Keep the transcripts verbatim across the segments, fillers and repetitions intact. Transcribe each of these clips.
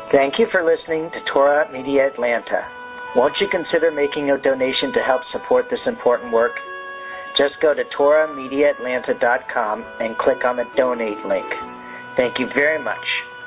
Thank you for listening to Torah Media Atlanta. Won't you consider making a donation to help support this important work? Just go to torah media atlanta dot com and click on the donate link. Thank you very much.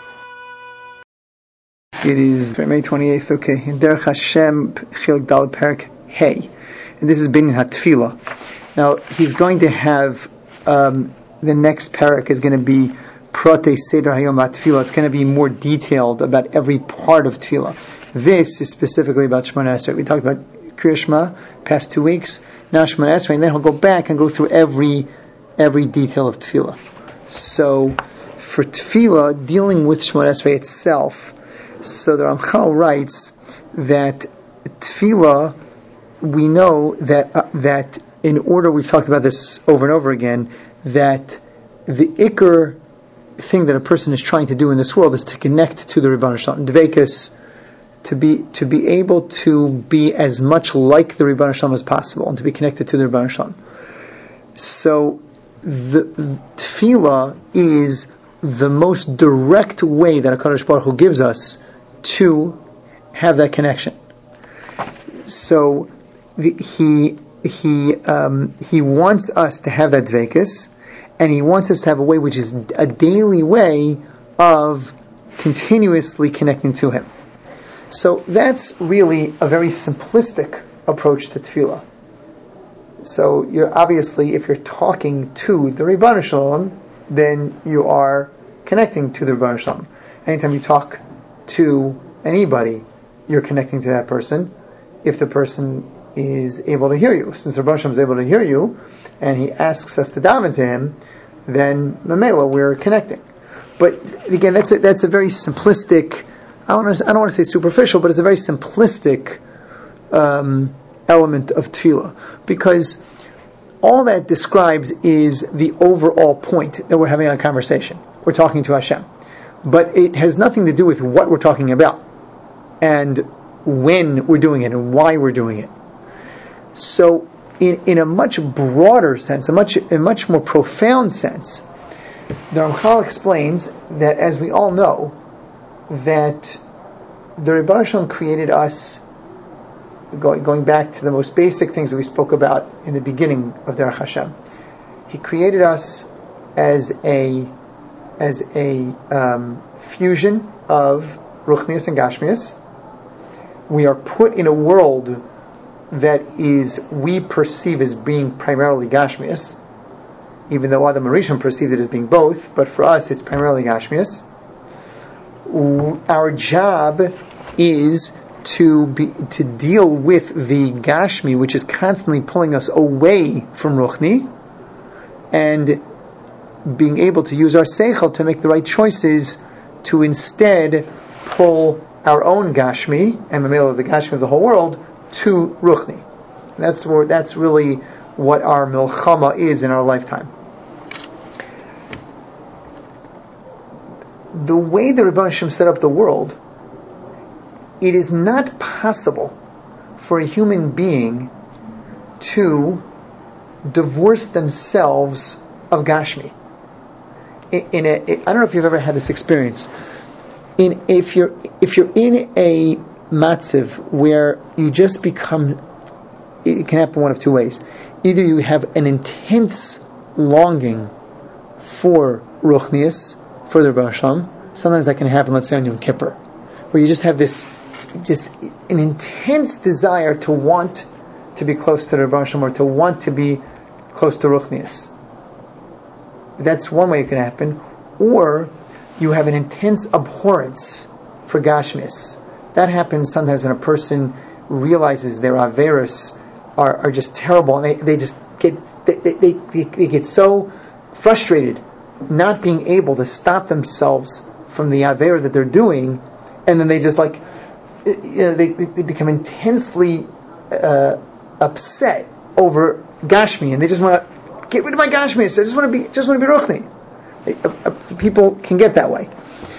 It is May twenty-eighth, okay. Derech Hashem, Chilek Dal Perek Hey. And this is Binyan HaTfilah. Now, he's going to have, um, the next parak is going to be Prate Seder Hayom HaTfilah. It's going to be more detailed about every part of Tfilah. This is specifically about Shemona Esrei. We talked about Kriya Shema past two weeks. Now Shemona Esrei, and then he'll go back and go through every every detail of Tfilah. So, for Tfilah, dealing with Shemona Esrei itself, so the Ramchal writes that Tfilah, we know that uh, that in order, we've talked about this over and over again, that the Iker thing that a person is trying to do in this world is to connect to the Ribbon Shalom, Dveikus, to be to be able to be as much like the Ribbon Shalom as possible, and to be connected to the Ribbon Shalom. So the, the Tefillah is the most direct way that HaKadosh Baruch Hu gives us to have that connection. So the, he he um, he wants us to have that Dveikus, and he wants us to have a way which is a daily way of continuously connecting to him. So that's really a very simplistic approach to tefillah. So you're obviously, if you're talking to the Ribbon Shalom, then you are connecting to the Ribbon Shalom. Anytime you talk to anybody, you're connecting to that person, if the person is able to hear you. Since the Ribbon Shalom is able to hear you, and he asks us to daven to him, then Mamela, we're connecting. But again, that's a, that's a very simplistic, I don't, want to, I don't want to say superficial, but it's a very simplistic um, element of tefillah, because all that describes is the overall point that we're having a conversation. We're talking to Hashem. But it has nothing to do with what we're talking about, and when we're doing it, and why we're doing it. So, in, in a much broader sense, a much, a much more profound sense, the Ramchal explains that, as we all know, that the Ribbon Shalom created us, going, going back to the most basic things that we spoke about in the beginning of Derech Hashem. He created us as a as a um, fusion of Ruchnius and Gashmius. We are put in a world that is we perceive as being primarily Gashmius, even though Adam Rishon perceived it as being both, but for us it's primarily Gashmius. Our job is to be to deal with the Gashmi, which is constantly pulling us away from Ruchni, and being able to use our Seichel to make the right choices to instead pull our own Gashmi, and Mamela, the Gashmi of the whole world, to Ruchni. That's where, that's really what our Milchama is in our lifetime. The way the Ribbon Shalom set up the world, it is not possible for a human being to divorce themselves of Gashmi. In, in a, I don't know if you've ever had this experience. In if you're if you're in a matziv where you just become, it can happen one of two ways. Either you have an intense longing for Ruchnius, for the Ribbon Shalom. Sometimes that can happen, let's say on Yom Kippur, where you just have this, just an intense desire to want to be close to the Ribbon Shalom, or to want to be close to Ruchnius. That's one way it can happen. Or you have an intense abhorrence for Gashmius. That happens sometimes when a person realizes their Averis are, are just terrible, and they, they just get they, they, they, they get so frustrated not being able to stop themselves from the Aver that they're doing, and then they just like, you know, they, they become intensely uh, upset over Gashmi, and they just want to get rid of my Gashmi. So I just want to be, just want to be Ruchni. Uh, uh, people can get that way,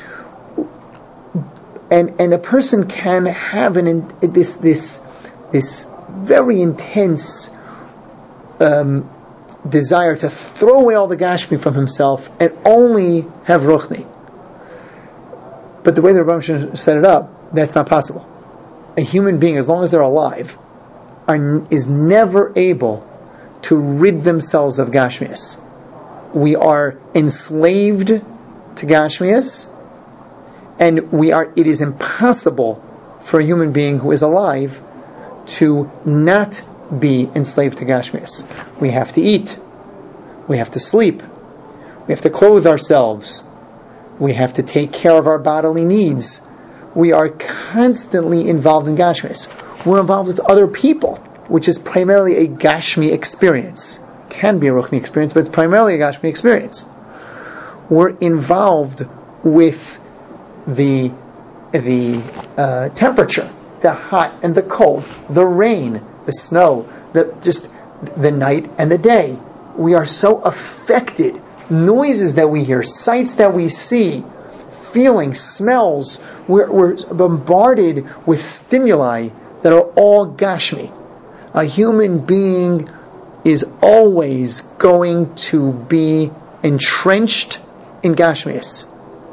and and a person can have an in, this this this very intense um, desire to throw away all the Gashmi from himself and only have Ruchni. But the way the Rebbe Shalom set it up, that's not possible. A human being, as long as they're alive, are, is never able to rid themselves of Gashmias. We are enslaved to Gashmias, and we are. It is impossible for a human being who is alive to not be enslaved to Gashmias. We have to eat. We have to sleep. We have to clothe ourselves. We have to take care of our bodily needs. We are constantly involved in Gashmias. We're involved with other people, which is primarily a Gashmi experience. Can be a Ruchni experience, but it's primarily a Gashmi experience. We're involved with the the uh, temperature, the hot and the cold, the rain, the snow, the just the night and the day. We are so affected. Noises that we hear, sights that we see, feelings, smells. We're, we're bombarded with stimuli that are all Gashmi. A human being is always going to be entrenched in Gashmias.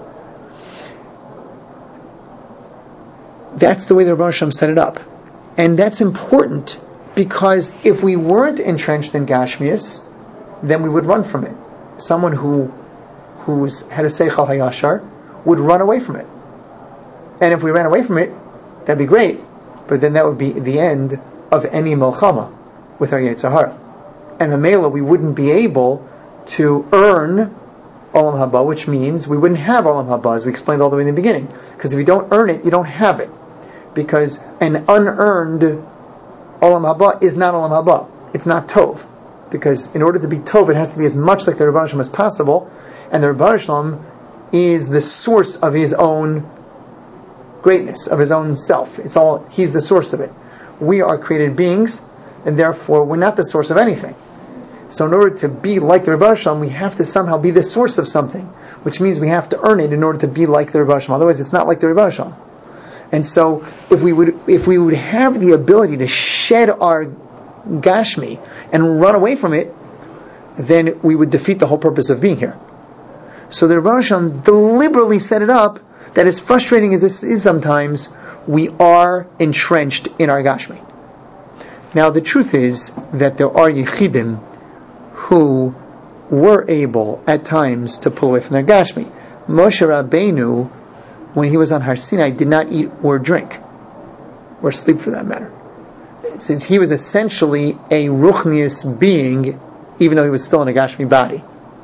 That's the way the Rebbe Shalom set it up. And that's important, because if we weren't entrenched in Gashmias, then we would run from it. Someone who who's had a Seichel Hayashar would run away from it. And if we ran away from it, that'd be great, but then that would be the end of any Melchama with our Yetzer Hara. And Mamela, we wouldn't be able to earn Olam Haba, which means we wouldn't have Olam Haba, as we explained all the way in the beginning. Because if you don't earn it, you don't have it. Because an unearned Olam Haba is not Olam Haba. It's not Tov. Because in order to be Tov, it has to be as much like the Rebbe Shalom as possible. And the Rebbe Shalom is the source of his own greatness, of his own self. It's all, he's the source of it. We are created beings, and therefore we're not the source of anything. So in order to be like the Rebbe Shalom, we have to somehow be the source of something, which means we have to earn it in order to be like the Rebbe Shalom. Otherwise, it's not like the Rebbe Shalom. And so, if we would, if we would have the ability to shed our Gashmi and run away from it, then we would defeat the whole purpose of being here. So the Rebbe Shalom deliberately set it up that, as frustrating as this is sometimes, we are entrenched in our Gashmi. Now, the truth is that there are Yechidim who were able at times to pull away from their Gashmi. Moshe Rabbeinu, when he was on Har Sinai, did not eat or drink, or sleep for that matter. Since he was essentially a Ruchnius being, even though he was still in a Gashmi body.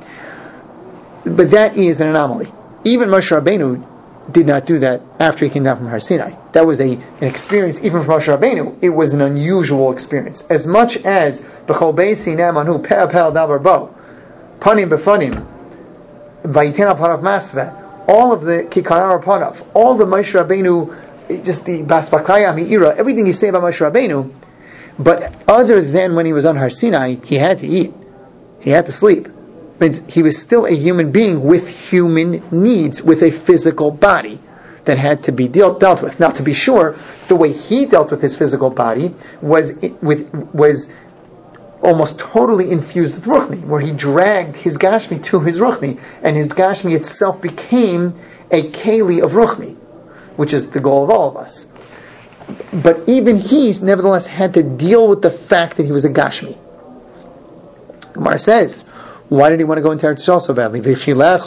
But that is an anomaly. Even Moshe Rabbeinu did not do that after he came down from Har Sinai. That was a, an experience, even for Moshe Rabbeinu, it was an unusual experience. As much as B'chol Beisi Ne'amanu Pe'ah Pe'ah Davar Bo, Panim B'Fanim, Vayiten Apanav Masveh, all of the Kikar Apanav, all the Moshe Rabbeinu, just the Bas Bakaya Mi'ira, everything you say about Moshe Rabbeinu, but other than when he was on Har Sinai, he had to eat, he had to sleep. Means he was still a human being with human needs, with a physical body that had to be dealt, dealt with. Now, to be sure, the way he dealt with his physical body was with was almost totally infused with Ruchni, where he dragged his Gashmi to his Ruchni, and his Gashmi itself became a Keli of Ruchni, which is the goal of all of us. But even he, nevertheless, had to deal with the fact that he was a Gashmi. Gemara says, why did he want to go into Eretz Yisrael so badly? Is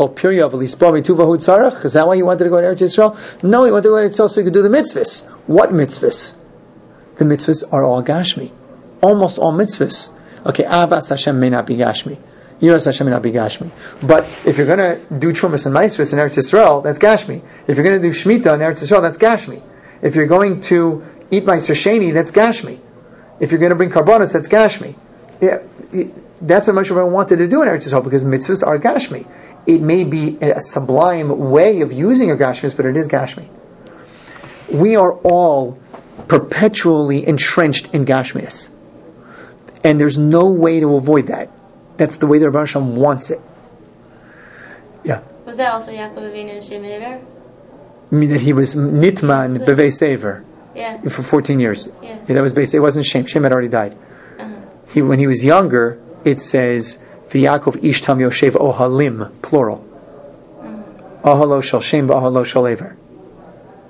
that why he wanted to go to Eretz Yisrael? No, he wanted to go to Eretz Yisrael so he could do the mitzvahs. What mitzvahs? The mitzvahs are all Gashmi. Almost all mitzvahs. Okay, Avas Hashem may not be Gashmi. Yiras Hashem may not be Gashmi. But if you're going to do Trumas and Maisvahs in Eretz Yisrael, that's Gashmi. If you're going to do Shemitah in Eretz Yisrael, that's Gashmi. If you're going to eat Meiser Sheni, that's Gashmi. If you're going to bring Karbonos, that's Gashmi. Yeah, it, that's what Moshe Rabbeinu wanted to do in Eretz Yisrael, because mitzvahs are Gashmi. It may be a sublime way of using your Gashmis, but it is Gashmi. We are all perpetually entrenched in Gashmis. And there's no way to avoid that. That's the way the Rebbe Shalom wants it. Yeah. Was that also Yaakov Avinu and Shem Ever? I mean that he was Nitman Bevei Sever. Yeah. For fourteen years. Yeah. Yeah, that was based. It wasn't Shem. Shem had already died. Uh-huh. He, when he was younger, it says V'Yaakov Ishtam Yoshev Ohalim, plural. Uh-huh. Ohalo Shel Shem Ohalo Shel Ever.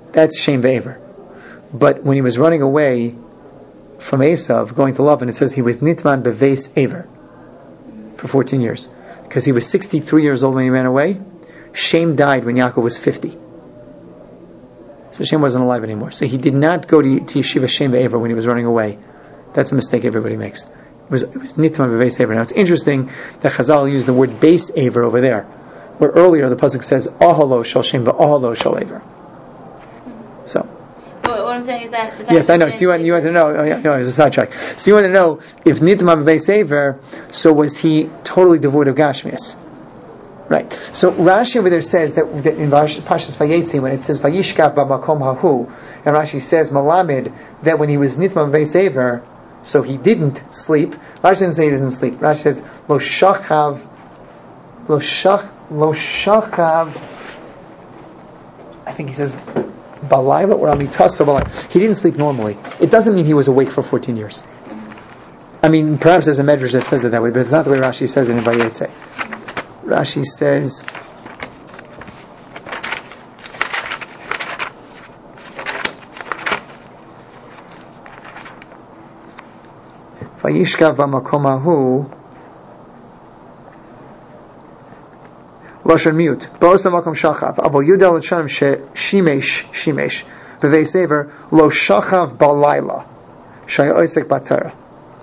that's Shem Ve'ever. But when he was running away from Esav, going to Lavan, it says he was Nitman Beveis Ever for fourteen years. Because he was sixty-three years old when he ran away. Shem died when Yaakov was fifty. So Shem wasn't alive anymore. So he did not go to, to Yeshiva Shem Ve'ever when he was running away. That's a mistake everybody makes. It was, it was Nitman Beveis Ever. Now it's interesting that Chazal used the word Beis Ever over there, where earlier the pasuk says Ahalo Shal Shem Va'ahalo Shal Ever. So. But what I'm saying is that. that yes, I know. So you want, you want to know. Oh yeah, no, it was a sidetrack. So you want to know if Nitman Beveis Ever, so was he totally devoid of Gashmias? Right. So Rashi over there says that, that in Parshas Vayetzi, when it says Vayishkav b'makom hahu, and Rashi says Malamed that when he was Nitman Beveis Ever, so he didn't sleep. Rashi doesn't say he doesn't sleep. Rashi says Lo shachav, Lo shach, Lo shachav. I think he says Balayla or Amitaso Balayla. He didn't sleep normally. It doesn't mean he was awake for fourteen years. I mean, perhaps there's a medrash that says it that way, but it's not the way Rashi says it in Vayetze. Rashi says, Vayishkav b'makom hahu Lashon miut. Ba'os ha'makom shachav. Avol yudel l'shanim she'shimesh shimesh b'veis ever lo shachav b'layla shaya oisek b'Torah.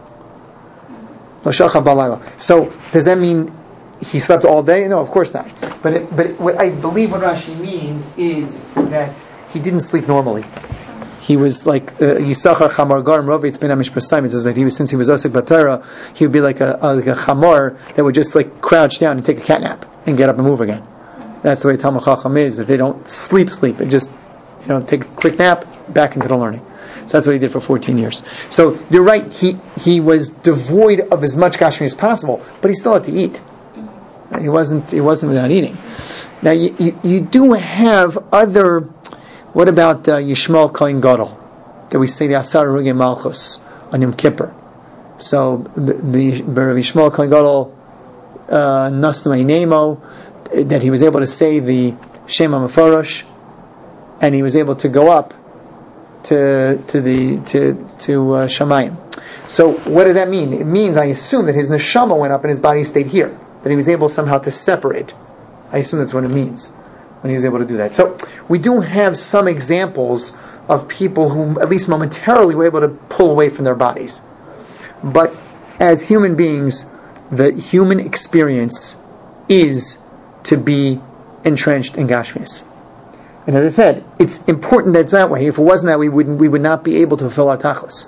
Lo shachav b'layla. So does that mean he slept all day? No, of course not. But it, but it, what I believe what Rashi means is that he didn't sleep normally. He was like Yisachar Chamar Garim Rovitz Ben Amish Prasayim. It says that he was, since he was Osik Batara, he would be like a, a, like a chamar that would just like crouch down and take a cat nap and get up and move again. That's the way Talmud Chacham is, that they don't sleep sleep and just, you know, take a quick nap, back into the learning. So that's what he did for fourteen years. So you're right, he he was devoid of as much Gashmi as possible, but he still had to eat. He wasn't he wasn't without eating. Now you you, you do have other. What about uh, Yishmael Kohen Gadol that we say the Asar Rugei Malchus on Yom Kippur? So the Yishmael Kohen Gadol Nasnu Einemo, that he was able to say the Shem HaMeforosh, and he was able to go up to to the to to uh, Shamayim. So what did that mean? It means, I assume, that his neshama went up and his body stayed here. That he was able somehow to separate. I assume that's what it means when he was able to do that. So we do have some examples of people who, at least momentarily, were able to pull away from their bodies. But as human beings, the human experience is to be entrenched in Gashmis. And as I said, it's important that it's that way. If it wasn't that, we wouldn't, we would not be able to fulfill our tachlis.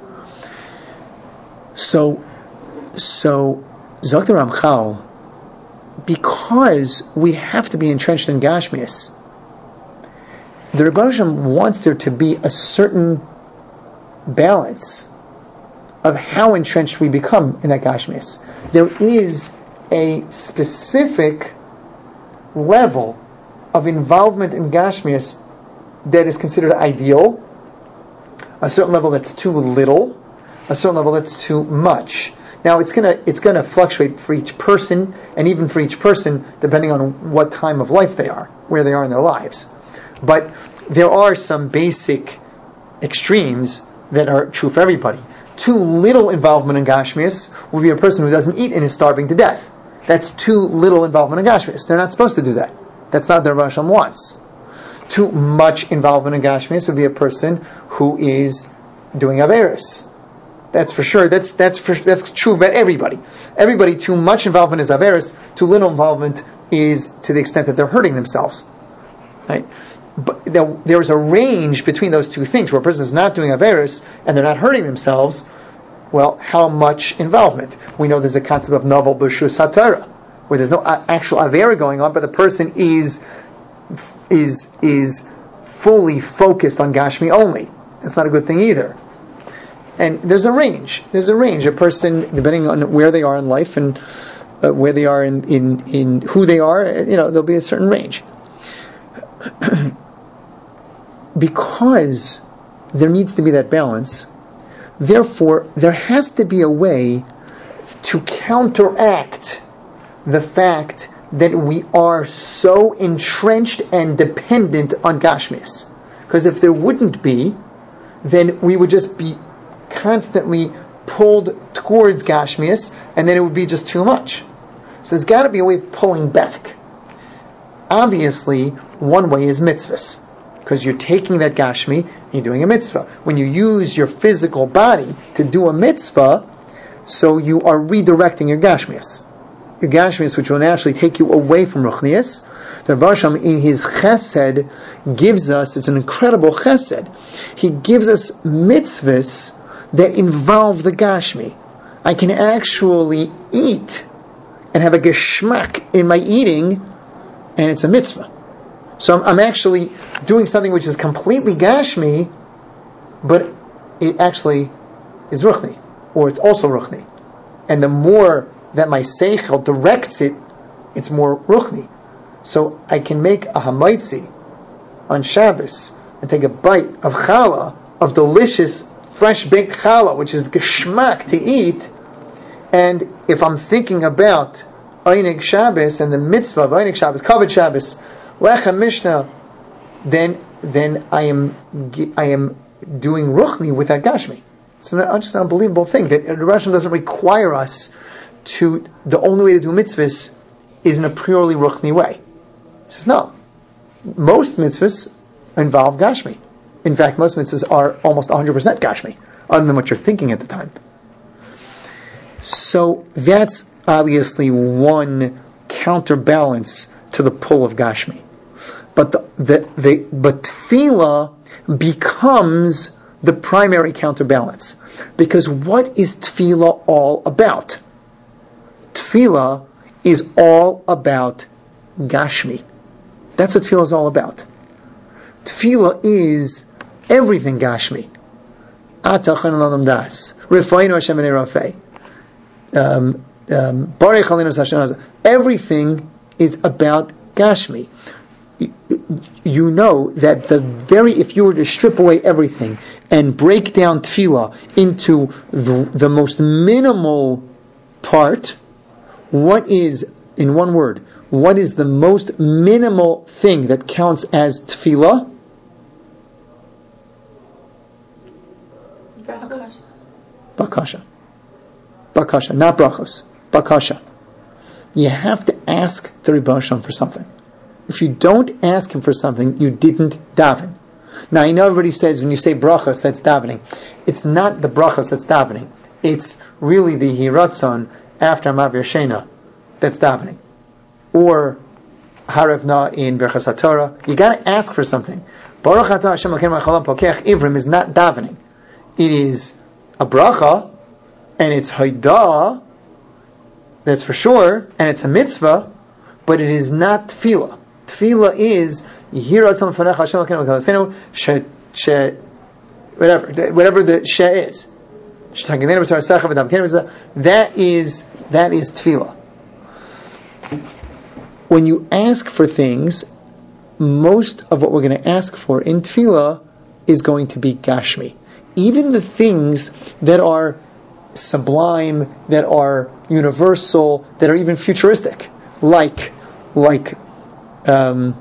So, so, Zakh Ramchal, because we have to be entrenched in Gashmias, the Rebbe Hashem wants there to be a certain balance of how entrenched we become in that Gashmias. There is a specific level of involvement in Gashmias that is considered ideal, a certain level that's too little, a certain level that's too much. Now it's gonna it's gonna fluctuate for each person, and even for each person, depending on what time of life they are, where they are in their lives. But there are some basic extremes that are true for everybody. Too little involvement in Gashmias will be a person who doesn't eat and is starving to death. That's too little involvement in Gashmias. They're not supposed to do that. That's not what the Rosh Hashanah wants. Too much involvement in Gashmias would be a person who is doing Averis. That's for sure. That's that's for, that's true about everybody. Everybody, too much involvement is Averis. Too little involvement is to the extent that they're hurting themselves. Right? But there, there's a range between those two things, where a person is not doing Averis and they're not hurting themselves. Well, how much involvement? We know there's a concept of novel b'shus hatara, where there's no actual Avera going on, but the person is is is fully focused on Gashmi only. That's not a good thing either. And there's a range. There's a range. A person, depending on where they are in life and uh, where they are in, in, in who they are, you know, there'll be a certain range. Because there needs to be that balance, therefore, there has to be a way to counteract the fact that we are so entrenched and dependent on Gashmias. Because if there wouldn't be, then we would just be constantly pulled towards Gashmias, and then it would be just too much. So there's got to be a way of pulling back. Obviously, one way is mitzvahs, because you're taking that Gashmi, and you're doing a mitzvah. When you use your physical body to do a mitzvah, so you are redirecting your Gashmias. Your Gashmias, which will naturally take you away from Ruchnias. The Rebbe Hashem, in his chesed, gives us, it's an incredible chesed, he gives us mitzvahs that involve the Gashmi. I can actually eat and have a geschmack in my eating, and it's a mitzvah. So I'm, I'm actually doing something which is completely Gashmi, but it actually is Ruchni, or it's also Ruchni. And the more that my Seichel directs it, it's more Ruchni. So I can make a hamaitzi on Shabbos and take a bite of challah, of delicious, fresh baked challah, which is geschmack to eat. And if I'm thinking about Einig Shabbos and the mitzvah of Einig Shabbos, Kavod Shabbos, Lechem Mishnah, then then I am I am doing Ruchni with that Gashmi. It's an, just an unbelievable thing that the Rasham doesn't require us to. The only way to do mitzvahs is in a purely Ruchni way. He says no. Most mitzvahs involve Gashmi. In fact, most mitzvahs are almost one hundred percent Gashmi, other than what you're thinking at the time. So that's obviously one counterbalance to the pull of Gashmi. But the, the, the but tefillah becomes the primary counterbalance. Because what is tefillah all about? Tefillah is all about Gashmi. That's what tefillah is all about. Tefillah is everything Gashmi. Atachan l'olam das. Rifayinu Hashem b'nei rafei. Um, um, everything is about Gashmi. You, you know that the very, if you were to strip away everything and break down tefillah into the, the most minimal part, what is, in one word, what is the most minimal thing that counts as tefillah? Brachos. Bakasha. Bakasha, not brachos. Bakasha. You have to ask the Rebbe Hashem for something. If you don't ask him for something, you didn't daven. Now, I know everybody says when you say brachos, that's davening. It's not the brachos that's davening. It's really the hiratzon after Mavir Shena that's davening. Or Harevna in Berchas HaTorah. You got to ask for something. Baruch atah Hashem Elokeinu melech haolam pokeach ivrim is not davening. It is a bracha, and it's haidah, that's for sure, and it's a mitzvah, but it is not tefillah. Tefillah is Yihiratzon Fanecha Hashem Elokeinu Melech Haolam she whatever whatever the she is. That is that is tefillah. When you ask for things, most of what we're going to ask for in tefillah is going to be gashmi. Even the things that are sublime, that are universal, that are even futuristic, like like um,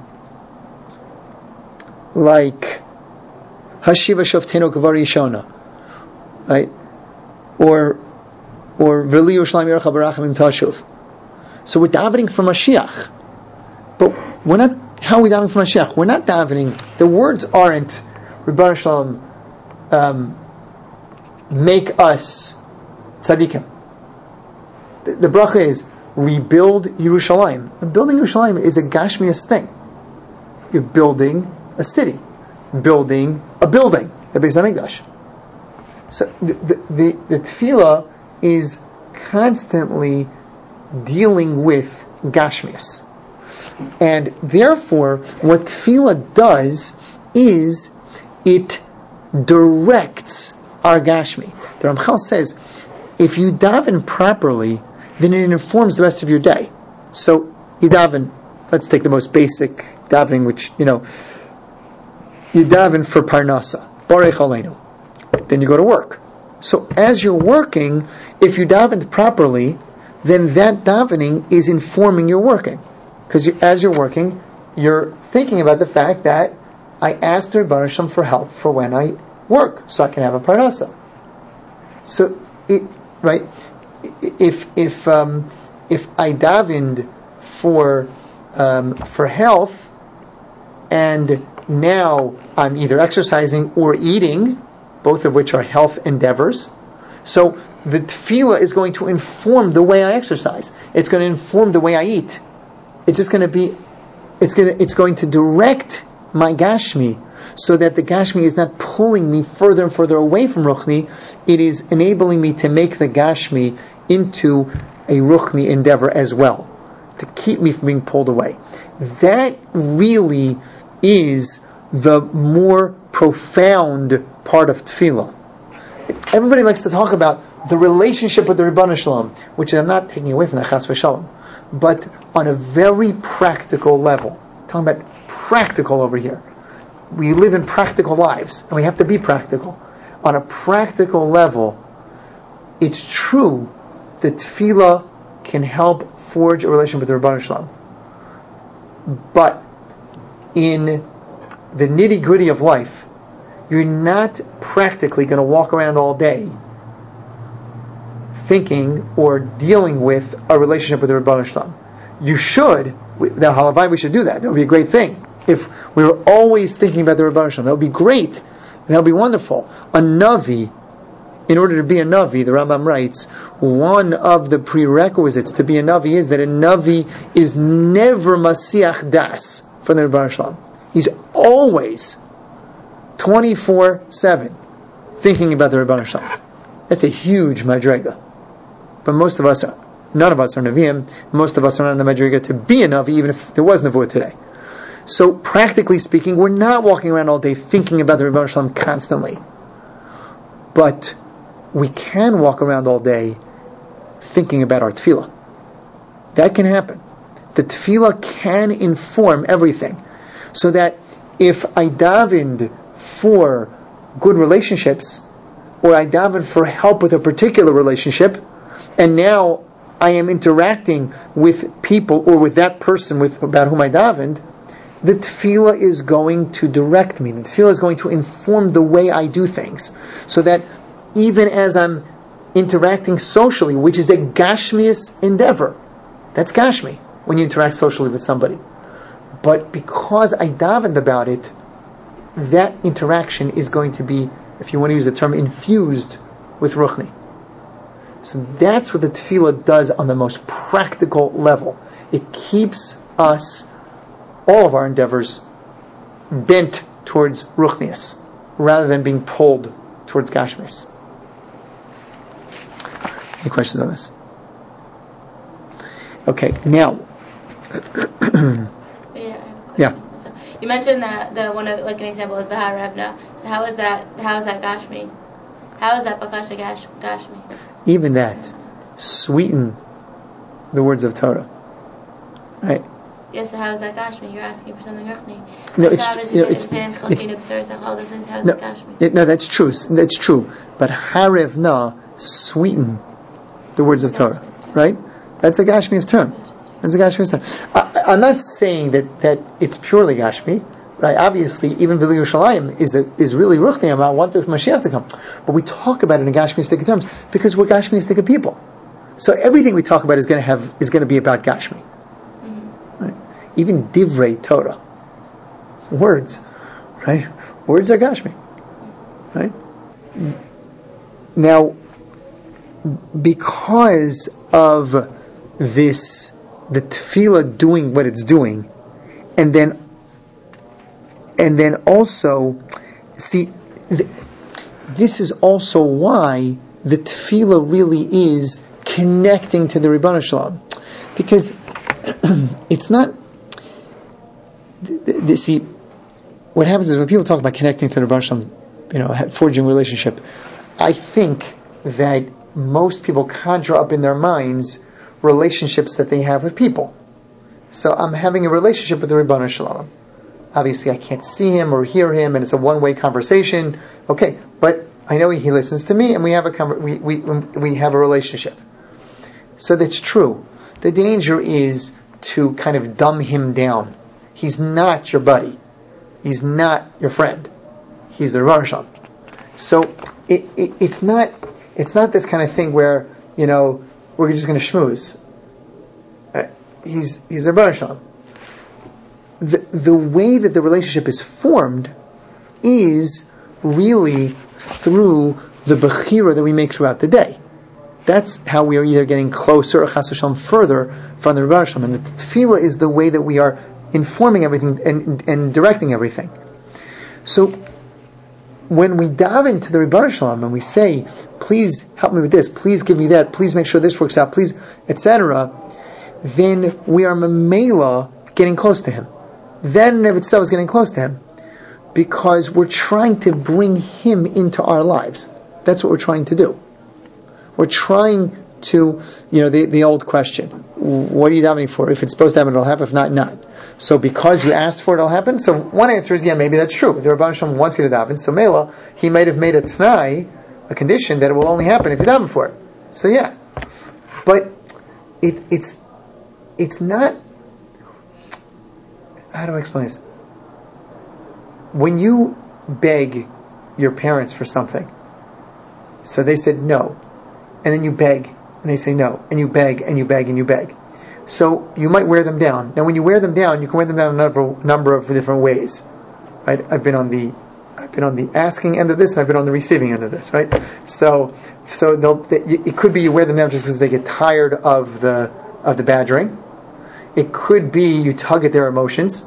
like Hashiva Shofteno Kavar Yishona, right? Or or V'li Yerushalayim Yerecha Barachim Tashuv. So we're davening for Mashiach, but we're not. How are we davening for Mashiach? We're not davening. The words aren't Rebbe Shalom. Um, make us tzaddikim. The, the bracha is rebuild Yerushalayim. And building Yerushalayim is a gashmias thing. You're building a city, building a building, the Beis Hamikdash. So the the, the, the tefillah is constantly dealing with gashmias, and therefore, what tefillah does is it directs our gashmi. The Ramchal says, if you daven properly, then it informs the rest of your day. So you daven. Let's take the most basic davening, which you know. You daven for parnasa, barech aleinu. Then you go to work. So as you're working, if you davened properly, then that davening is informing your working, because you, as you're working, you're thinking about the fact that I ask the Rebbeinu Shalom for help for when I work, so I can have a parnasa. So, it, right, if if um, if I davened for um, for health, and now I'm either exercising or eating, both of which are health endeavors, so the tefillah is going to inform the way I exercise. It's going to inform the way I eat. It's just going to be, it's going to, it's going to direct my Gashmi, so that the Gashmi is not pulling me further and further away from Ruchni. It is enabling me to make the Gashmi into a Ruchni endeavor as well, to keep me from being pulled away. That really is the more profound part of Tefillah. Everybody likes to talk about the relationship with the Rebbeinu Shalom, which I'm not taking away from the Chas v'Shalom, but on a very practical level. Talking about practical over here. We live in practical lives, and we have to be practical. On a practical level, it's true that tefillah can help forge a relationship with the Rebbeinu Shalom. But in the nitty-gritty of life, you're not practically going to walk around all day thinking or dealing with a relationship with the Rebbeinu Shalom. You should. Now, halavai, we should do that. That would be a great thing. If we were always thinking about the Rebbeinu Shalom, that would be great. And that would be wonderful. A Navi, in order to be a Navi, the Rambam writes, one of the prerequisites to be a Navi is that a Navi is never Masiach Das from the Rebbeinu Shalom. He's always twenty-four seven thinking about the Rebbeinu Shalom. That's a huge madrega. But most of us, are, none of us are Nevi'im. Most of us are not in the madrega to be a Navi, even if there was Nevuah today. So practically speaking, we're not walking around all day thinking about the Rebbeinu Shalom constantly. But we can walk around all day thinking about our tefillah. That can happen. The tefillah can inform everything. So that if I davened for good relationships, or I davened for help with a particular relationship, and now I am interacting with people or with that person with about whom I davened, the tefillah is going to direct me. The tefillah is going to inform the way I do things. So that even as I'm interacting socially, which is a gashmius endeavor, that's gashmi, when you interact socially with somebody. But because I davened about it, that interaction is going to be, if you want to use the term, infused with Ruchni. So that's what the tefillah does on the most practical level. It keeps us, all of our endeavors, bent towards Ruchnius, rather than being pulled towards Gashmis. Any questions on this? Okay, now. yeah. Yeah. So you mentioned that the one of like an example is Vaharevna. So how is that? How is that Gashmi? How is that Bakasha gash, Gashmi? Even that, sweeten the words of Torah, right? Yes. So how is that Gashmi? You're asking for something Ruchni. No, it's, you know, it's, it's, no, it, no, that's true. That's true. But Harevna, sweeten the words of Torah, right? That's a Gashmi's term. That's a Gashmi's term. I, I'm not saying that, that it's purely Gashmi, right? Obviously, even Vili Yerushalayim is a, is really Ruchni. I want the Mashiach to come, but we talk about it in Gashmiistic terms because we're Gashmiistic people. So everything we talk about is going to have is going to be about Gashmi. Mm-hmm. Right? Even Divrei Torah, words, right? Words are Gashmi, right? Now, because of this, the tefillah doing what it's doing, and then, and then also, see, th- this is also why the tefillah really is connecting to the Rebbeinu Shalom, because it's not. Th- th- see, what happens is when people talk about connecting to the Rebbeinu Shalom, you know, forging a relationship, I think that most people conjure up in their minds relationships that they have with people. So I'm having a relationship with the Rebbeinu Shalom. Obviously I can't see him or hear him, and it's a one-way conversation. Okay, but I know he, he listens to me, and we have a com- we, we we have a relationship. So that's true. The danger is to kind of dumb him down. He's not your buddy. He's not your friend. He's the Rebbeinu Shalom. So it, it, it's not it's not this kind of thing where, you know, we're just going to schmooze. Uh, he's he's the Rebbeinu Shalom. The the way that the relationship is formed is really through the bechira that we make throughout the day. That's how we are either getting closer or chas v'shalom further from the Rebbeinu Shalom. And the tefillah is the way that we are informing everything and, and directing everything. So when we dive into the Rebbeinu Shalom and we say, please help me with this, please give me that, please make sure this works out, please, et cetera, then we are memela getting close to Him. That in and of itself is getting close to Him, because we're trying to bring Him into our lives. That's what we're trying to do. We're trying to, you know, the, the old question, what are you davening for? If it's supposed to happen, it'll happen. If not, not. So because you asked for it, it'll happen? So one answer is, yeah, maybe that's true. The Rebbeinu Shalom wants you to daven, so Mela, He might have made a t'nai, a condition, that it will only happen if you daven for it. So yeah. But it, it's it's not, how do I explain this? When you beg your parents for something, so they said no, and then you beg, and they say no, and you beg, and you beg, and you beg. So you might wear them down. Now when you wear them down, you can wear them down in a number, number of different ways. Right? I've been on the I've been on the asking end of this, and I've been on the receiving end of this, right? So so they'll, they, it could be you wear them down just because they get tired of the of the badgering. It could be you tug at their emotions,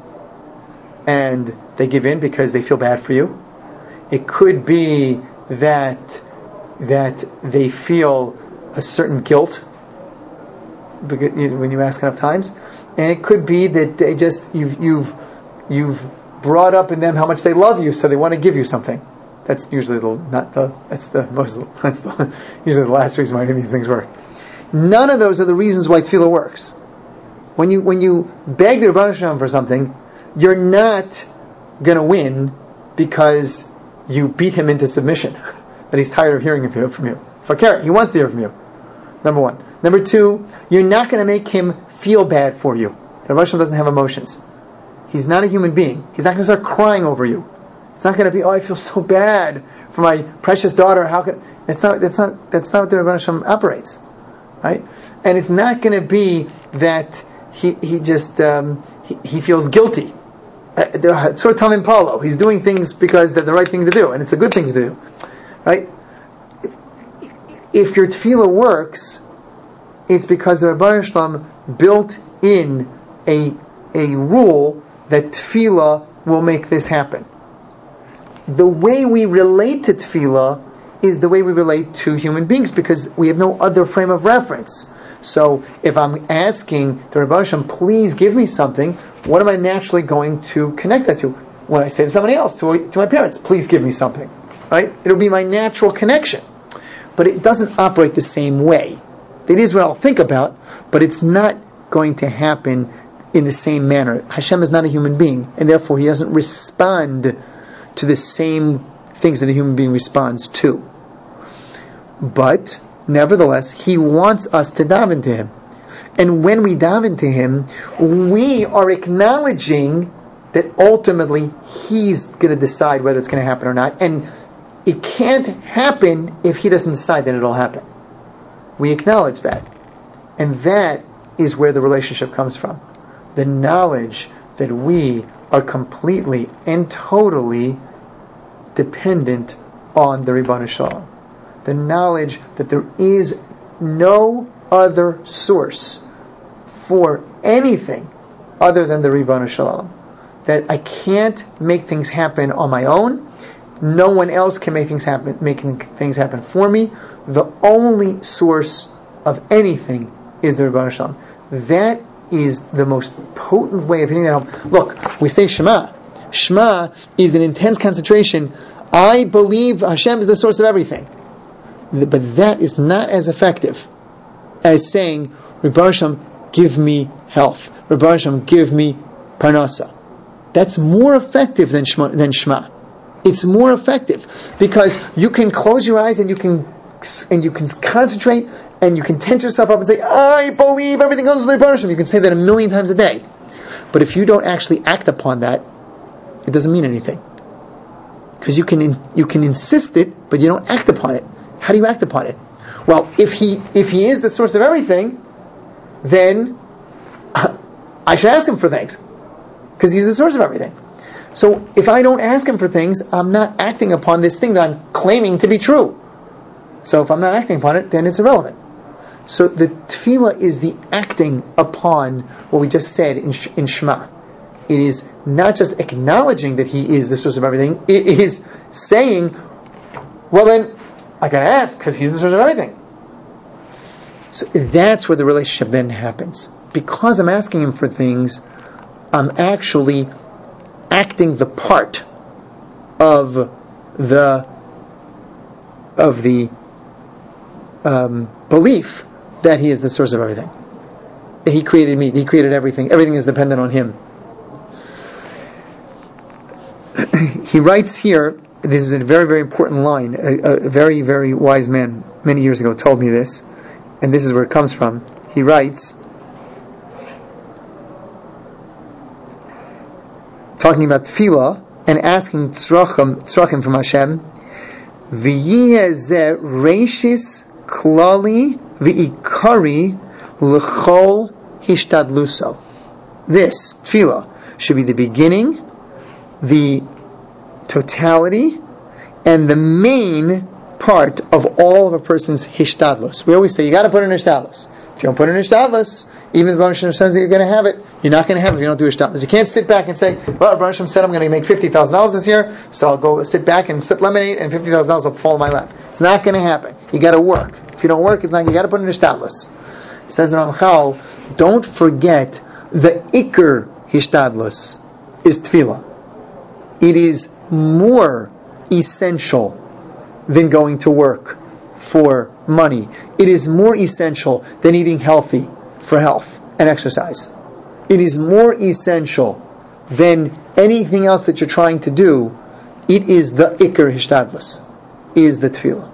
and they give in because they feel bad for you. It could be that that they feel a certain guilt because, you know, when you ask enough times, and it could be that they just you've you've you've brought up in them how much they love you, so they want to give you something. That's usually the not the that's the most that's the, usually the last reason why these things work. None of those are the reasons why tefillah works. When you when you beg the Rebbeinu Shalom for something, you're not going to win because you beat him into submission. That he's tired of hearing from you. Fakir, he wants to hear from you. Number one. Number two, you're not going to make him feel bad for you. The Rebbeinu Shalom doesn't have emotions. He's not a human being. He's not going to start crying over you. It's not going to be, oh, I feel so bad for my precious daughter. How could? That's not. That's not. That's not what the Rebbeinu Shalom operates, right? And it's not going to be that he he just um, he, he feels guilty. Uh, they're sort of Tamim Palo. He's doing things because they're the right thing to do, and it's a good thing to do, right? If your tefillah works, it's because the Rebbeinu Shalom built in a a rule that tefillah will make this happen. The way we relate to tefillah is the way we relate to human beings, because we have no other frame of reference. So if I'm asking the Rebbeinu Shalom, please give me something, what am I naturally going to connect that to? When I say to somebody else, to, to my parents, please give me something. Right? It'll be my natural connection. But it doesn't operate the same way. It is what I'll think about, but it's not going to happen in the same manner. Hashem is not a human being, and therefore He doesn't respond to the same things that a human being responds to. But nevertheless, He wants us to daven to Him. And when we daven to Him, we are acknowledging that ultimately He's going to decide whether it's going to happen or not. And it can't happen if He doesn't decide that it'll happen. We acknowledge that. And that is where the relationship comes from. The knowledge that we are completely and totally dependent on the Rebbeinu Shalom. The knowledge that there is no other source for anything other than the Rebbeinu Shalom. That I can't make things happen on my own. No one else can make things happen, making things happen for me. The only source of anything is the Rebbeinu Shalom. That is the most potent way of hitting that home. Look, we say Shema. Shema is an intense concentration. I believe Hashem is the source of everything. But that is not as effective as saying, Rebbeinu Shalom, give me health. Rebbeinu Shalom, give me parnasa. That's more effective than Shema. Than Shema. It's more effective because you can close your eyes and you can and you can concentrate and you can tense yourself up and say, I believe everything goes with the Rebbeinu Shalom. You can say that a million times a day. But if you don't actually act upon that, it doesn't mean anything. Because you can in, you can insist it, but you don't act upon it. How do you act upon it? Well, if he if he is the source of everything, then I should ask him for things, because he's the source of everything. So if I don't ask him for things, I'm not acting upon this thing that I'm claiming to be true. So if I'm not acting upon it, then it's irrelevant. So the tefillah is the acting upon what we just said in, in Shema. It is not just acknowledging that he is the source of everything. It is saying, well then, I gotta ask, because he's the source of everything. So that's where the relationship then happens. Because I'm asking him for things, I'm actually acting the part of the of the um, belief that he is the source of everything. He created me. He created everything. Everything is dependent on him. He writes here, this is a very, very important line. A, a very, very wise man many years ago told me this, and this is where it comes from. He writes, talking about tefillah and asking tzrachim, tzrachim from Hashem, v'yeh zeh reishis klali v'ikari l'chol hishtadluso. This tefillah should be the beginning, the totality, and the main part of all of a person's hishtadlus. We always say, you got to put in hishtadlus. If you don't put in hishtadlus, even if the Baruch Hashem says that you're going to have it, you're not going to have it if you don't do hishtadlus. You can't sit back and say, well, Baruch Hashem said I'm going to make fifty thousand dollars this year, so I'll go sit back and sip lemonade and fifty thousand dollars will fall in my lap. It's not going to happen. You got to work. If you don't work, it's not. You got to put in hishtadlus. It says in Ramchal, don't forget the ikar hishtadlus is tefillah. It is more essential than going to work for money. It is more essential than eating healthy for health and exercise. It is more essential than anything else that you're trying to do. It is the ikar hishtadlus. It is the tefillah.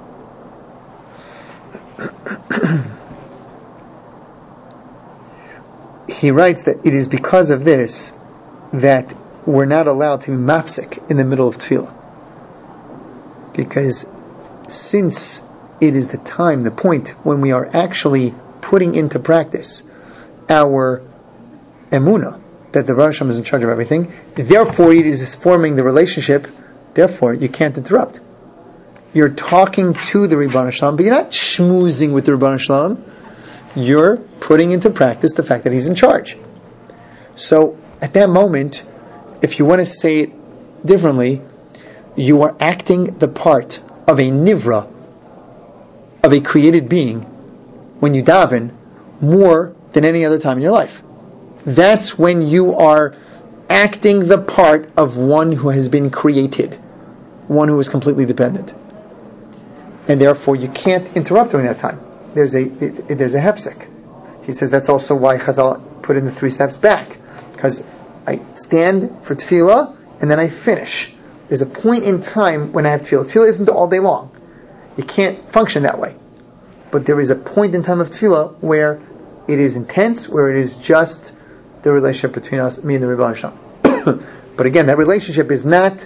He writes that it is because of this that we're not allowed to be mafsik in the middle of tefillah. Because since it is the time, the point when we are actually putting into practice our emunah, that the Baruch Hashem is in charge of everything, therefore it is forming the relationship, therefore you can't interrupt. You're talking to the Ribbon Shalom, but you're not schmoozing with the Ribbon Shalom. You're putting into practice the fact that he's in charge. So at that moment, if you want to say it differently, you are acting the part of a nivra, of a created being, when you daven, more than any other time in your life. That's when you are acting the part of one who has been created, one who is completely dependent. And therefore you can't interrupt during that time. There's a there's a hefsek. He says that's also why Chazal put in the three steps back, because I stand for tefillah and then I finish. There's a point in time when I have tefillah. Tefillah isn't all day long. You can't function that way. But there is a point in time of tefillah where it is intense, where it is just the relationship between us, me and the Rebbe Hashem. But again, that relationship is not,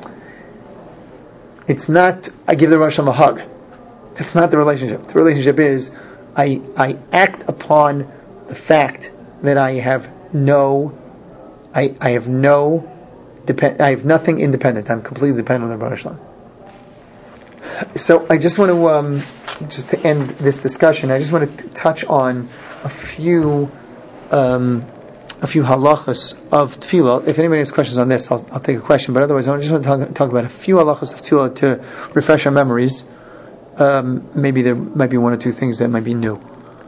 it's not, I give the Rebbe Hashem a hug. That's not the relationship. The relationship is, I I act upon the fact that I have no, I, I have no, depend, I have nothing independent. I'm completely dependent on the Rebbe Hashem. So I just want to, um, just to end this discussion, I just want to touch on a few, um, a few halachas of tefillah. If anybody has questions on this, I'll, I'll take a question. But otherwise, I just want to talk, talk about a few halachas of tefillah to refresh our memories. Um, maybe there might be one or two things that might be new.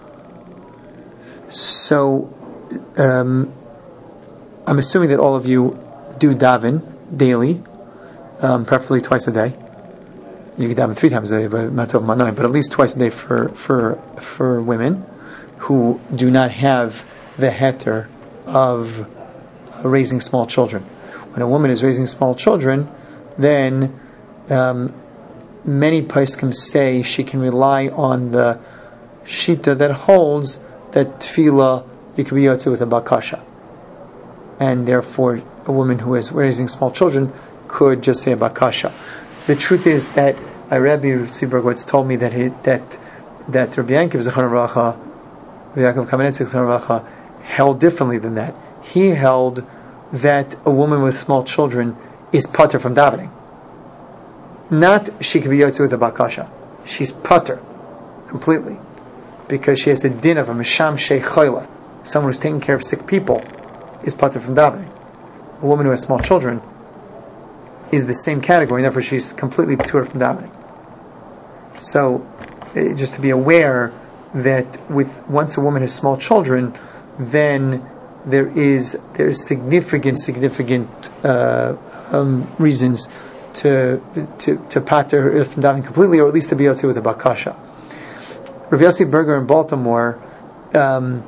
So, um, I'm assuming that all of you do daven daily, um, preferably twice a day. You can daven three times a day, but not till nine, but at least twice a day for for for women who do not have the heter of raising small children. When a woman is raising small children, then um, many poskim say she can rely on the shita that holds that tefillah you can be yotze with a bakasha, and therefore a woman who is raising small children could just say a bakasha. The truth is that uh, Rabbi Ritzi Bergowitz told me that he, that that Rabbi Yankiv Zechron Racha, Rabbi Yaakov Kamenetz Zechron Racha, held differently than that. He held that a woman with small children is pater from davening. Not she could be yotze with a bakasha. She's pater completely, because she has a din of a misham shei chayla. Someone who's taking care of sick people is pater from davening. A woman who has small children is the same category, and therefore she's completely patur from davening. So, uh, just to be aware that with once a woman has small children, then there is there's significant significant uh, um, reasons to to to pater her from davening completely, or at least to be yotze with a bakasha. Rav Yossi Berger in Baltimore, um,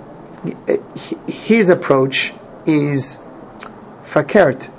his approach is fakert.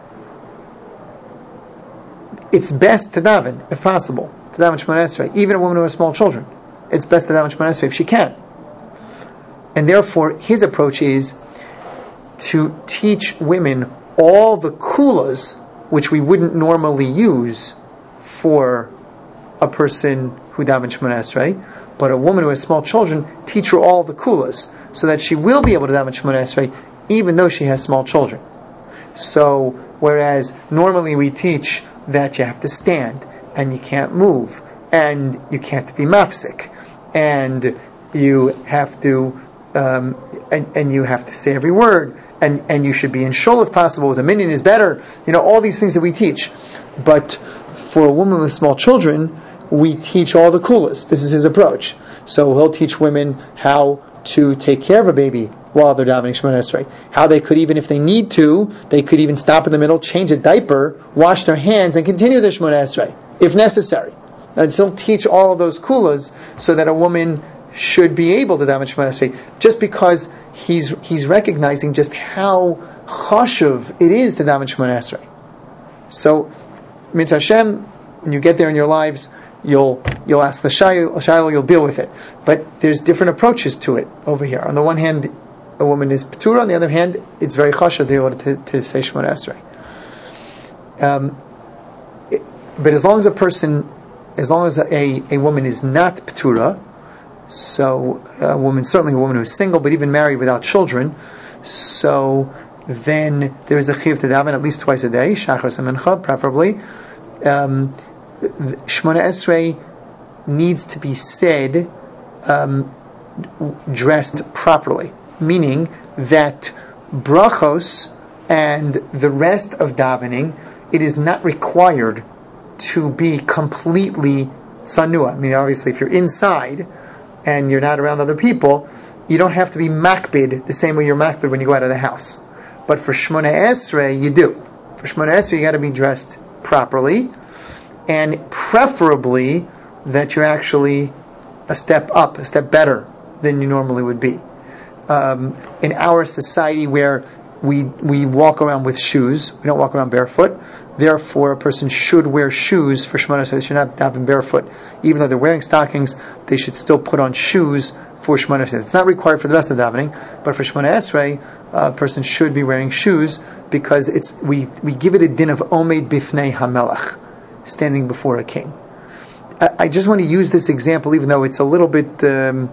It's best to daven, if possible, to daven Shemona Esrei. Even a woman who has small children, it's best to daven Shemona Esrei if she can. And therefore, his approach is to teach women all the kulas which we wouldn't normally use for a person who davens Shemona Esrei. But a woman who has small children, teach her all the kulas, so that she will be able to daven Shemona Esrei even though she has small children. So, whereas normally we teach that you have to stand, and you can't move, and you can't be mafsik, and you have to, um, and, and you have to say every word, and, and you should be in shul if possible, with a minyan is better, you know, all these things that we teach. But for a woman with small children, we teach all the kulas. This is his approach. So he'll teach women how to take care of a baby while they're davening Shemona Esrei. How they could, even if they need to, they could even stop in the middle, change a diaper, wash their hands, and continue their Shemona Esrei, if necessary. And he'll teach all of those kulas so that a woman should be able to daven Shemona Esrei, just because he's he's recognizing just how chashuv it is to daven Shemona Esrei. So, Mitzvah Hashem, when you get there in your lives, You'll you'll ask the shayla, you'll deal with it. But there's different approaches to it over here. On the one hand, a woman is patura. On the other hand, it's very chashuv to, to, to say Shemona Esrei. Um, it, but as long as a person, as long as a, a woman is not patura, so a woman, certainly a woman who's single, but even married without children, so then there is a chiyuv to daven at least twice a day, shachar and mincha, preferably. Um, Shemona Esrei needs to be said um, dressed properly, meaning that brachos and the rest of davening, it is not required to be completely sanua. I mean, obviously, if you're inside and you're not around other people, you don't have to be makbid the same way you're makbid when you go out of the house. But for Shemona Esrei, you do. For Shemona Esrei, you got to be dressed properly, and preferably that you're actually a step up, a step better than you normally would be. Um, in our society where we we walk around with shoes, we don't walk around barefoot, therefore a person should wear shoes for Shemona Esrei. They should not have them barefoot. Even though they're wearing stockings, they should still put on shoes for Shemona Esrei. It's not required for the rest of the davening, but for Shemona Esrei, a person should be wearing shoes, because it's we, we give it a din of Omed Bifnei HaMelech, standing before a king. I, I just want to use this example, even though it's a little bit, um,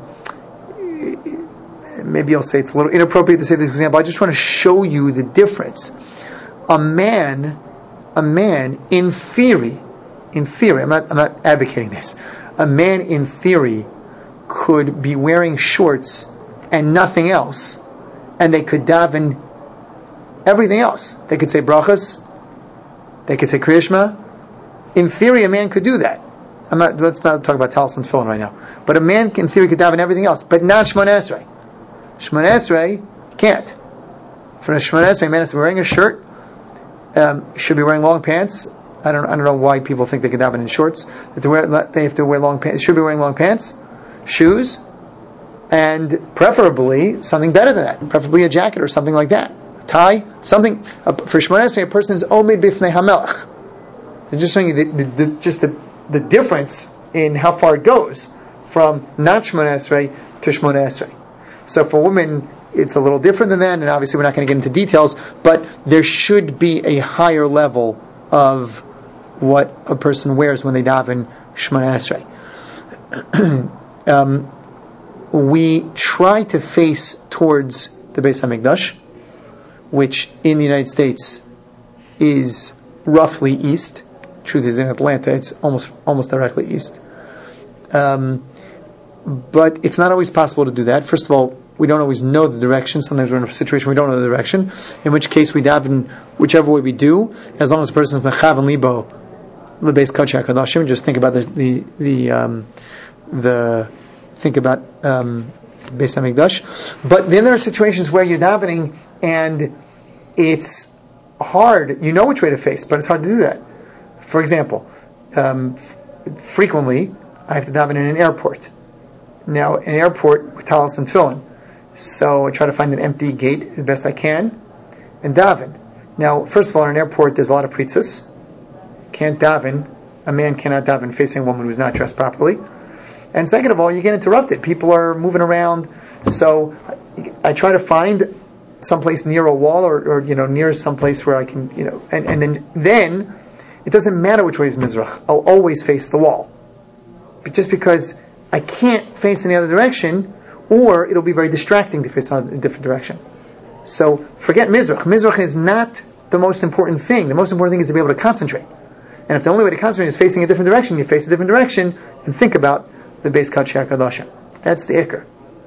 maybe I'll say it's a little inappropriate to say this example. I just want to show you the difference. A man, a man, in theory, in theory, I'm not, I'm not advocating this. A man, in theory, could be wearing shorts and nothing else, and they could daven everything else. They could say brachas, they could say Kriya Shema. In theory, a man could do that. I'm not. Let's not talk about talis and tefillin right now. But a man, in theory, could daven everything else, but not Shemona Esrei. Shemona Esrei can't. For a Shemona Esrei, a man has to be wearing a shirt. Um, should be wearing long pants. I don't. I don't know why people think they can daven in shorts. That they, wear, they have to wear long pants. Should be wearing long pants, shoes, and preferably something better than that. Preferably a jacket or something like that. A tie, something. Uh, for Shemona Esrei, a person is omed bifnei hamelech. They're just showing you the, the, the, just the, the difference in how far it goes from not Shemona Esrei to Shemona Esrei. So for a woman it's a little different than that, and obviously we're not going to get into details, but there should be a higher level of what a person wears when they daven Shemona Esrei. um, we try to face towards the Beis HaMikdash, which in the United States is roughly east. Truth is, in Atlanta, it's almost almost directly east. Um, but it's not always possible to do that. First of all, we don't always know the direction. Sometimes we're in a situation where we don't know the direction, in which case we daven whichever way we do, as long as the person is mechav and libo lebeis kodesh HaKadoshim. Just think about the the the, um, the think about um, Beis HaMikdash. But then there are situations where you're davening and it's hard. You know which way to face, but it's hard to do that. For example, um, f- frequently I have to daven in an airport. Now, an airport with talis and tefillin. So I try to find an empty gate the best I can and daven. Now, first of all, in an airport, there's a lot of pritzas. Can't daven. A man cannot daven facing a woman who's not dressed properly. And second of all, you get interrupted. People are moving around. So I try to find someplace near a wall or, or you know, near someplace where I can, you know, and, and then, then it doesn't matter which way is Mizrach. I'll always face the wall. But just because I can't face in the other direction, or it'll be very distracting to face in a different direction. So forget Mizrach. Mizrach is not the most important thing. The most important thing is to be able to concentrate. And if the only way to concentrate is facing a different direction, you face a different direction and think about the Beis Kodesh HaKadoshim. That's the Iker.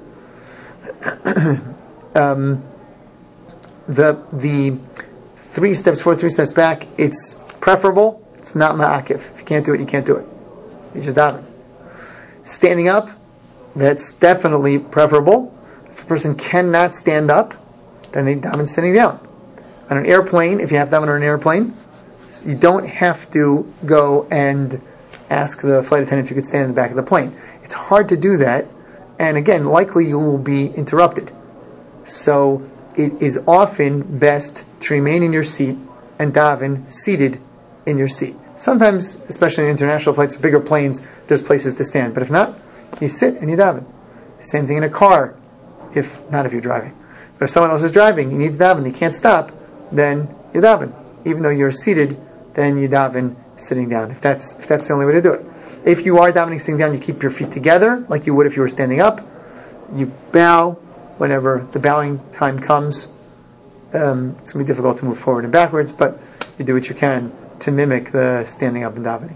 um, the the three steps forward, three steps back, it's preferable. It's not ma'akiv. If you can't do it, you can't do it. You just daven. Standing up, that's definitely preferable. If a person cannot stand up, then they daven sitting down. On an airplane, if you have daven on an airplane, you don't have to go and ask the flight attendant if you could stand in the back of the plane. It's hard to do that, and again, likely you will be interrupted. So it is often best to remain in your seat and daven seated in your seat. Sometimes, especially in international flights, bigger planes, there's places to stand. But if not, you sit and you daven. Same thing in a car, if not if you're driving. But if someone else is driving, you need to daven, you can't stop, then you daven. Even though you're seated, then you daven sitting down, if that's if that's the only way to do it. If you are davening sitting down, you keep your feet together, like you would if you were standing up. You bow whenever the bowing time comes. Um, it's going to be difficult to move forward and backwards, but you do what you can to mimic the standing up and davening.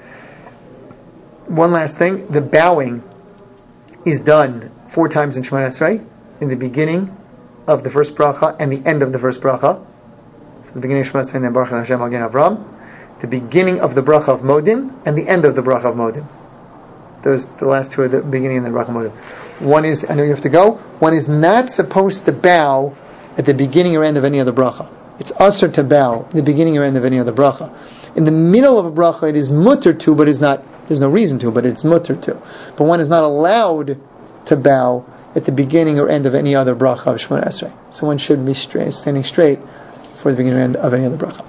One last thing, the bowing is done four times in Shemona Esrei, in the beginning of the first bracha and the end of the first bracha. So the beginning of Shemona Esrei and then Baruch Hashem Magen Avram. The beginning of the bracha of Modim and the end of the bracha of Modim. Those, the last two are the beginning and the bracha of Modim. One is, I know you have to go, one is not supposed to bow at the beginning or end of any other bracha. It's asur to bow at the beginning or end of any other bracha. In the middle of a bracha, it is mutter to, but it's not, there's no reason to, but it's mutter to. But one is not allowed to bow at the beginning or end of any other bracha of Shemona Esrei. So one should be straight, standing straight for the beginning or end of any other bracha.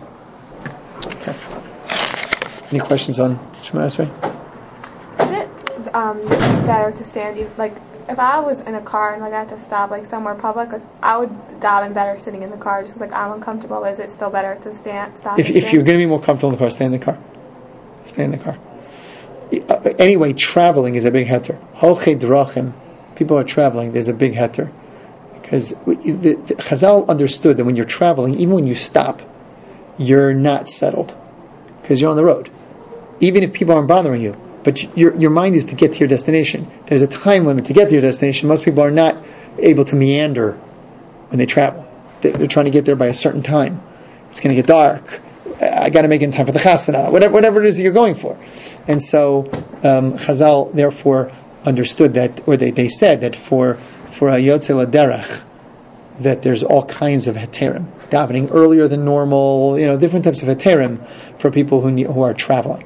Okay. Any questions on Shemona Esrei? Is it um, better to stand, you, like, if I was in a car and like I had to stop like somewhere public, like I would daven better sitting in the car just because like I'm uncomfortable. Is it still better to stand? Stop. If if you're going to be more comfortable in the car, stay in the car. Stay in the car. Uh, anyway, traveling is a big heter. Holchei drachim, people are traveling. There's a big heter because the, the, Chazal understood that when you're traveling, even when you stop, you're not settled because you're on the road. Even if people aren't bothering you. But your your mind is to get to your destination. There's a time limit to get to your destination. Most people are not able to meander when they travel. They're trying to get there by a certain time. It's going to get dark. I got to make it in time for the chasana. Whatever, whatever it is that you're going for. And so um, Chazal therefore understood that, or they, they said that for for a yotzei l'derech, that there's all kinds of heterim, davening earlier than normal. You know, different types of heterim for people who need, who are traveling.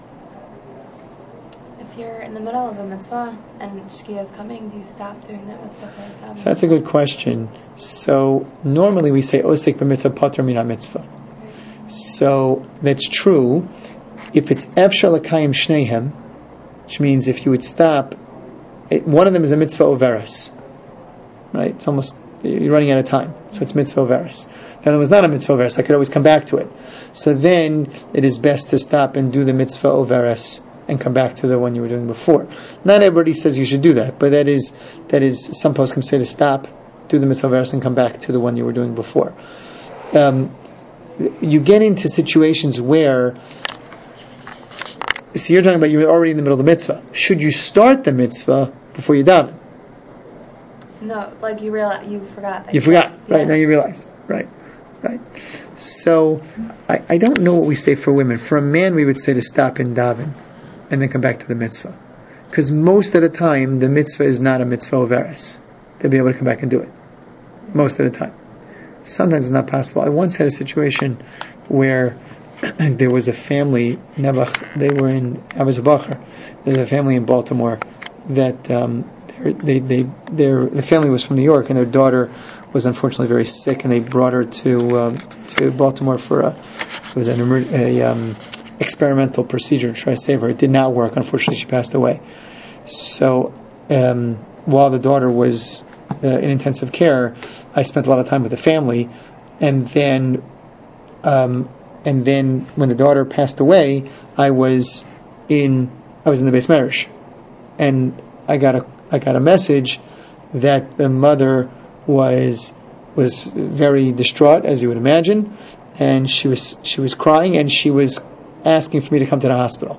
In the middle of a mitzvah and Shkia is coming, do you stop doing that mitzvah for a time? So that's a good question. So normally we say osek b'mitzvah pater min mitzvah. So that's true. If it's efshar l'kayim shnehem, which means if you would stop, it, one of them is a mitzvah overas, right? It's almost you're running out of time. So it's mitzvah overis. Then it was not a mitzvah overis. I could always come back to it. So then it is best to stop and do the mitzvah overis and come back to the one you were doing before. Not everybody says you should do that, but that is that is some poskim say to stop, do the mitzvah overis, and come back to the one you were doing before. Um, you get into situations where, so you're talking about you're already in the middle of the mitzvah. Should you start the mitzvah before you daven? No, like you realize you forgot. That you forgot, yeah. right? Now you realize, right, right. So I, I don't know what we say for women. For a man, we would say to stop and daven, and then come back to the mitzvah, because most of the time the mitzvah is not a mitzvah overis. They'll be able to come back and do it most of the time. Sometimes it's not possible. I once had a situation where there was a family. They were in. I was a bacher. There's a family in Baltimore that. Um, They, they, their, the family was from New York, and their daughter was unfortunately very sick, and they brought her to um, to Baltimore for a it was an emer- a um, experimental procedure to try to save her. It did not work. Unfortunately, she passed away. So um, while the daughter was uh, in intensive care, I spent a lot of time with the family, and then um, and then when the daughter passed away, I was in I was in the Beis Medrash, and I got a I got a message that the mother was was very distraught, as you would imagine, and she was she was crying, and she was asking for me to come to the hospital.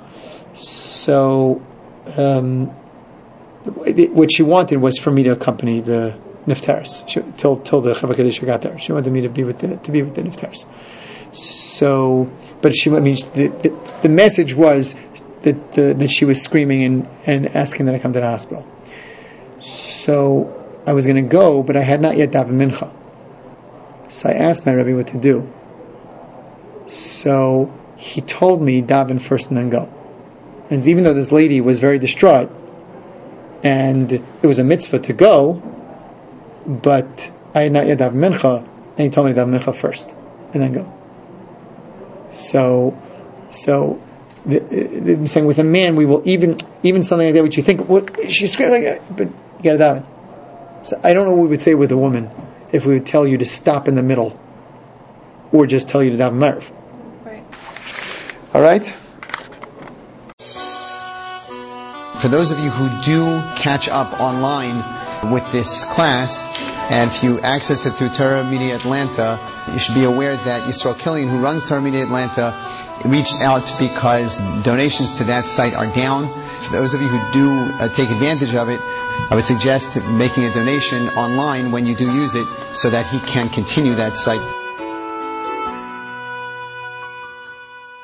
So, um, what she wanted was for me to accompany the niftaris till till the Chavah Kadisha got there. She wanted me to be with the to be with the niftaris. So, but she I mean the the, the message was. That, the, that she was screaming and, and asking that I come to the hospital. So I was going to go, but I had not yet daven mincha. So I asked my Rebbe what to do. So he told me daven first and then go. And even though this lady was very distraught, and it was a mitzvah to go, but I had not yet daven mincha, and he told me to daven mincha first and then go. So, so. The, the, I'm saying with a man, we will even even something like that, which you think, what she's screaming like, but you got to daven. So I don't know what we would say with a woman if we would tell you to stop in the middle, or just tell you to daven Merv. Right. All right. For those of you who do catch up online with this class, and if you access it through Torah Media Atlanta, you should be aware that Yisrael Killian, who runs Torah Media Atlanta, reached out because donations to that site are down. For those of you who do uh, take advantage of it, I would suggest making a donation online when you do use it so that he can continue that site.